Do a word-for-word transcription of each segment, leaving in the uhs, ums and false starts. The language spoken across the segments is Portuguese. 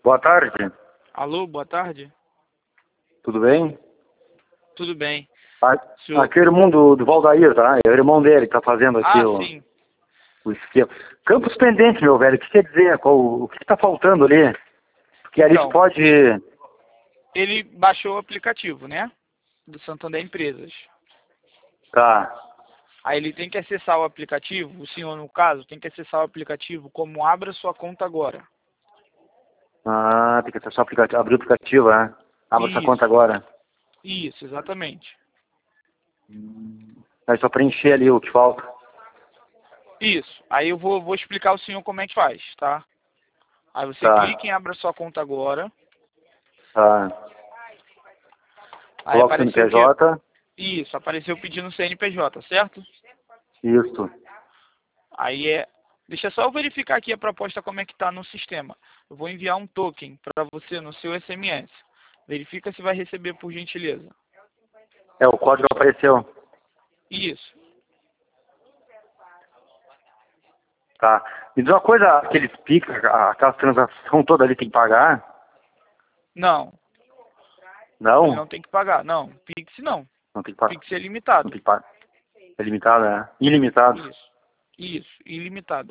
Boa tarde. Alô, boa tarde. Tudo bem? Tudo bem. A- Senhor... Aqui é o irmão do, do Valdair, tá? É o irmão dele que tá fazendo aqui Ah, o, sim. o esquema. Campos pendentes, meu velho. O que quer dizer? Qual, o que tá faltando ali? Porque ali Então, pode... ele baixou o aplicativo, né? Do Santander Empresas. Tá. Aí ele tem que acessar o aplicativo, o senhor, no caso, tem que acessar o aplicativo como Abra Sua Conta Agora. Ah, tem que acessar o aplicativo. Abrir o aplicativo, né? Abra essa conta Isso, agora. isso, exatamente. É só preencher ali o que falta. Isso. Aí eu vou, vou explicar ao senhor como é que faz, tá? Aí você Tá. clica em Abra Sua Conta Agora. Tá. Aí Coloca o apareceu o quê? C N P J. Isso, apareceu pedindo C N P J, certo? Isso. Aí é... Deixa só eu verificar aqui a proposta como é que está no sistema. Eu vou enviar um token para você no seu S M S. Verifica se vai receber por gentileza. É, o código apareceu. Isso. Tá. Me diz uma coisa, aqueles PIX, aquela transação toda ali tem que pagar? Não, ele não Não? tem que pagar. Não, Pix não. Não tem que pagar. Pix é Não limitado. tem que pagar. É limitado, né? Ilimitado. Isso. Isso, ilimitado.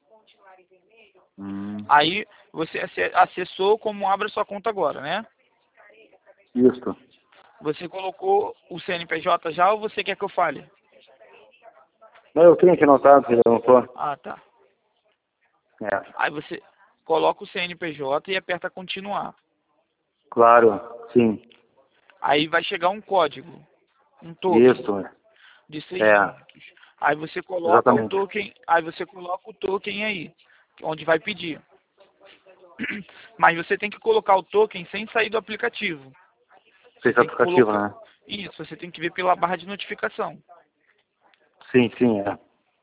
Hum. Aí você ace- acessou como abre sua conta agora, né? Isso. Você colocou o C N P J já ou você quer que eu fale? Não, eu tenho aqui anotado, se ele não for. Ah, tá. É. Aí você coloca o C N P J e aperta continuar. Claro, sim. Aí vai chegar um código, um token Isso. de seis É, dígitos. Aí você coloca o exatamente. token, aí você coloca o token aí, onde vai pedir. Mas você tem que colocar o token sem sair do aplicativo. Você Fez o tem que aplicativo, colocar né? isso, você tem que ver pela barra de notificação. Sim, sim, é.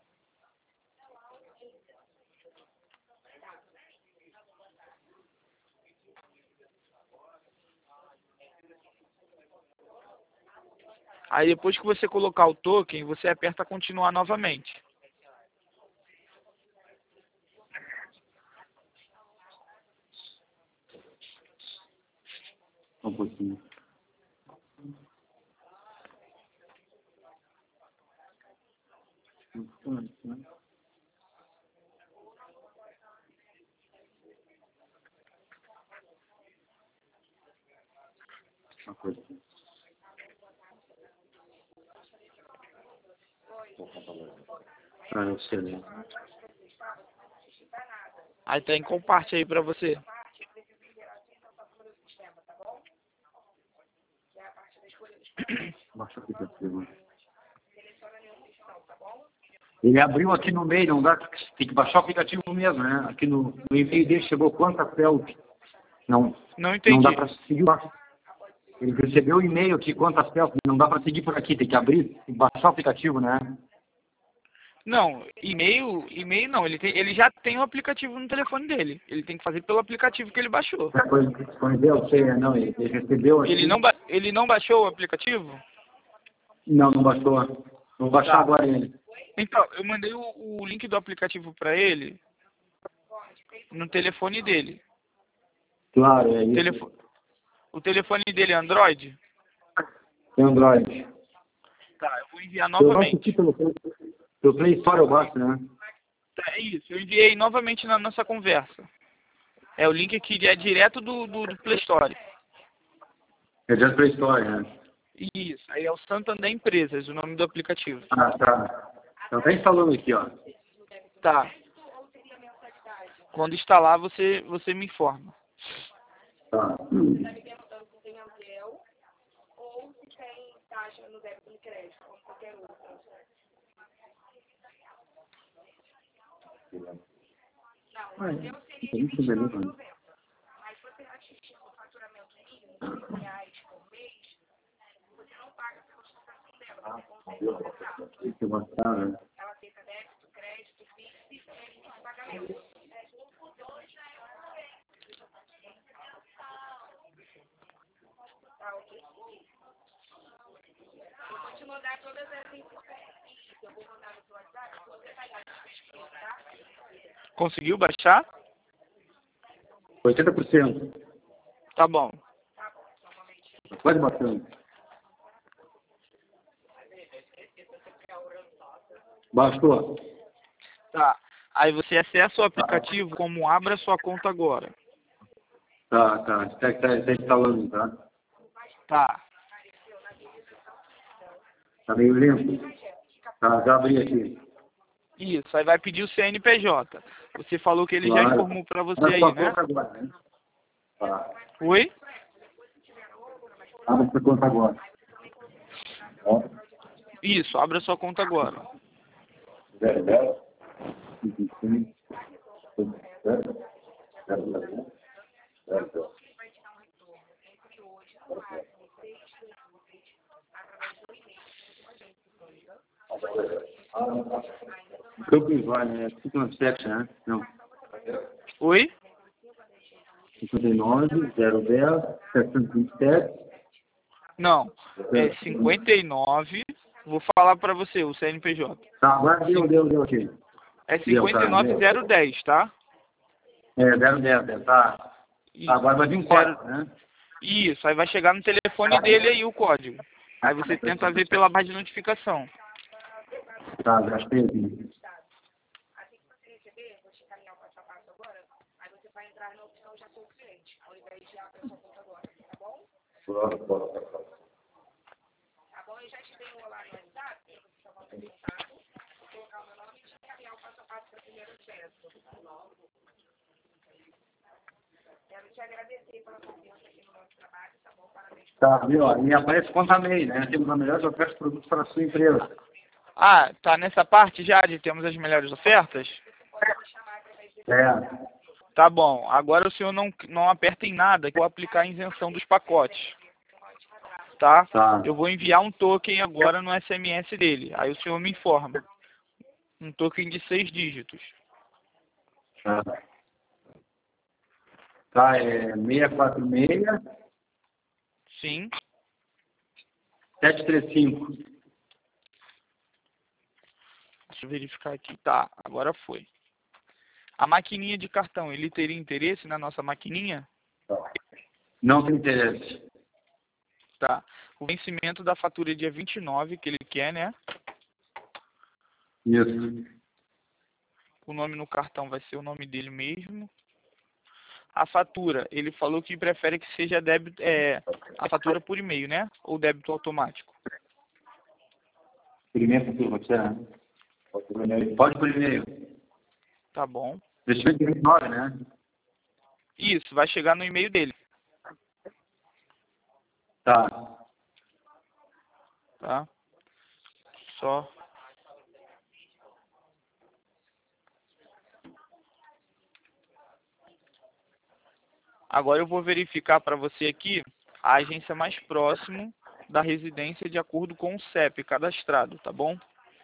Aí depois que você colocar o token, você aperta continuar novamente. Um pouquinho. Uma coisa. Ah, não sei, né? Aí tá em comparte aí pra você. Baixa o aplicativo. Ele abriu aqui no meio, não dá, tem que baixar o aplicativo mesmo, né? Aqui no, no e-mail dele chegou quantas células. Não, Não não dá entendi. para seguir. Ele recebeu o e-mail aqui, quantas células, não dá para seguir por aqui, tem que abrir, tem que baixar o aplicativo, né? Não, e-mail, e-mail não, ele, tem, ele já tem o aplicativo no telefone dele. Ele tem que fazer pelo aplicativo que ele baixou. Depois respondeu, sei, não, ele, ele recebeu Ele aqui. não, ba- ele não baixou o aplicativo? Não, não baixou. Vou baixar Tá. agora ele. Então, eu mandei o, o link do aplicativo para ele no telefone dele. Claro, é O, isso. telefo o telefone dele é Android? Tem Android. Tá, eu vou enviar Eu baixo aqui novamente. pelo, pelo Play Store, eu baixo, né? Tá, é isso, eu enviei novamente na nossa conversa. É o link que é direto do, do, do Play Store. É já Play Store, né? Isso, aí é o Santander Empresas, o nome do aplicativo. Ah, tá. Então tá instalando aqui, ó. Tá. Quando instalar, você, você me informa. Tá. Ah, é. Tem isso mesmo, né? Tem que botar, né? Conseguiu baixar? oitenta por cento. Tá bom. Quase bastante. Bastou. Tá. Aí você acessa o aplicativo como abra sua conta agora. Tá, tá. Está tá, tá instalando, tá? Tá. Tá meio lento. Tá, já abri aqui. Isso. Aí vai pedir o C N P J. Você falou que ele já Claro. informou pra você Abra aí, sua né? conta agora, né? Tá. Oi? Abra sua conta agora. Ó. Isso. Abra sua conta agora. Zero, zero. Zero, zero. Zero, zero. Zero, zero. Campo vai, né? cinquenta e sete, né? Não. Oi? cinquenta e nove, zero, dez, setecentos e vinte e sete. Não. É cinquenta e nove. Vou falar pra você o C N P J. Tá, agora deu, deu, deu aqui. É cinquenta e nove zero dez, tá? É, zero, dez, dez, tá. Isso. Tá, agora vai vir um código, né? Isso. Aí vai chegar no telefone dele aí o código. Aí você tenta ver pela barra de notificação. Tá, já achei aqui. Bora, bora, bora. Tá bom? Eu já te dei um olá no WhatsApp, para você tomar um contato, colocar o meu nome e te encaminhar o passo a passo para o primeiro acesso. Quero te agradecer pela confiança aqui no nosso trabalho, tá bom? Parabéns. Tá, viu? E aparece conta MEI, né? Temos a melhor oferta de produtos para a sua empresa. Ah, tá nessa parte já de temos as melhores ofertas? É. Tá bom. Agora o senhor não, não aperta em nada que eu vou aplicar a isenção dos pacotes. Tá? Tá. Eu vou enviar um token agora no S M S dele. Aí o senhor me informa. Um token de seis dígitos. Tá. Tá, é seis quatro seis, Sim. sete três cinco. Deixa eu verificar aqui. Tá, agora foi. A maquininha de cartão, ele teria interesse na nossa maquininha? Não tem interesse. Tá. O vencimento da fatura é dia vinte e nove, que ele quer, né? Isso. O nome no cartão vai ser o nome dele mesmo. A fatura, ele falou que prefere que seja débito, é, a fatura por e-mail, né? Ou débito automático. Primeiro futuro, pode ser, né? Pode por e-mail. Pode por e-mail. Tá bom. Investimento de vinte e nove, né? Isso, vai chegar no e-mail dele. Tá. Tá? Só. Agora eu vou verificar para você aqui a agência mais próxima da residência de acordo com o C E P cadastrado, tá bom?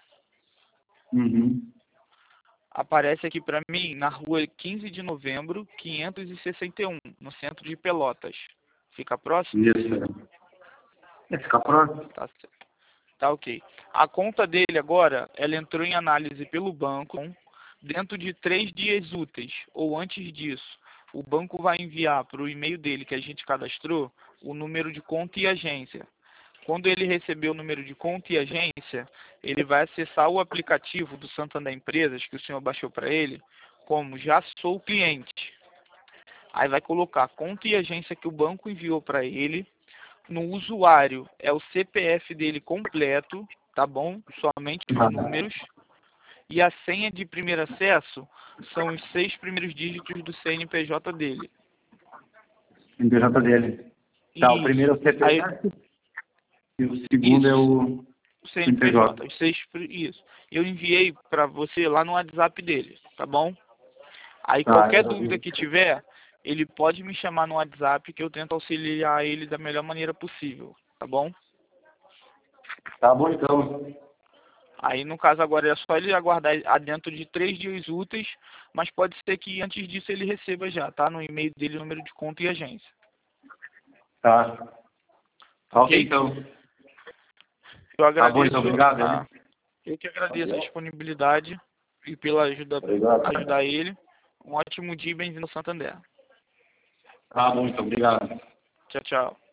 Uhum. Aparece aqui para mim na rua quinze de novembro, quinhentos e sessenta e um, no centro de Pelotas. Fica próximo? Isso. É, fica próximo. Tá certo. Tá ok. A conta dele agora, ela entrou em análise pelo banco dentro de três dias úteis, ou antes disso. O banco vai enviar para o e-mail dele que a gente cadastrou o número de conta e agência. Quando ele receber o número de conta e agência, ele vai acessar o aplicativo do Santander Empresas, que o senhor baixou para ele, como já sou cliente. Aí vai colocar a conta e agência que o banco enviou para ele. No usuário é o C P F dele completo, tá bom? Somente os números. E a senha de primeiro acesso são os seis primeiros dígitos do C N P J dele. C N P J dele. Tá, Isso. o primeiro é o C P F Aí, e o segundo isso. é o O C N P J. Os seis, isso. Eu enviei para você lá no WhatsApp dele, tá bom? Aí Tá, qualquer eu- dúvida que tiver, ele pode me chamar no WhatsApp que eu tento auxiliar ele da melhor maneira possível, tá bom? Tá bom, então. Aí, no caso, agora é só ele aguardar a dentro de três dias úteis, mas pode ser que antes disso ele receba já, tá? No e-mail dele o número de conta e agência. Tá. Tá ok, Ok? então. Eu Tá agradeço, bom, então. Obrigado, a, hein? eu que agradeço a disponibilidade e pela ajuda, Obrigado. ajudar ele. Um ótimo dia e bem-vindo ao Santander. Tá bom, então. Obrigado. Tchau, tchau.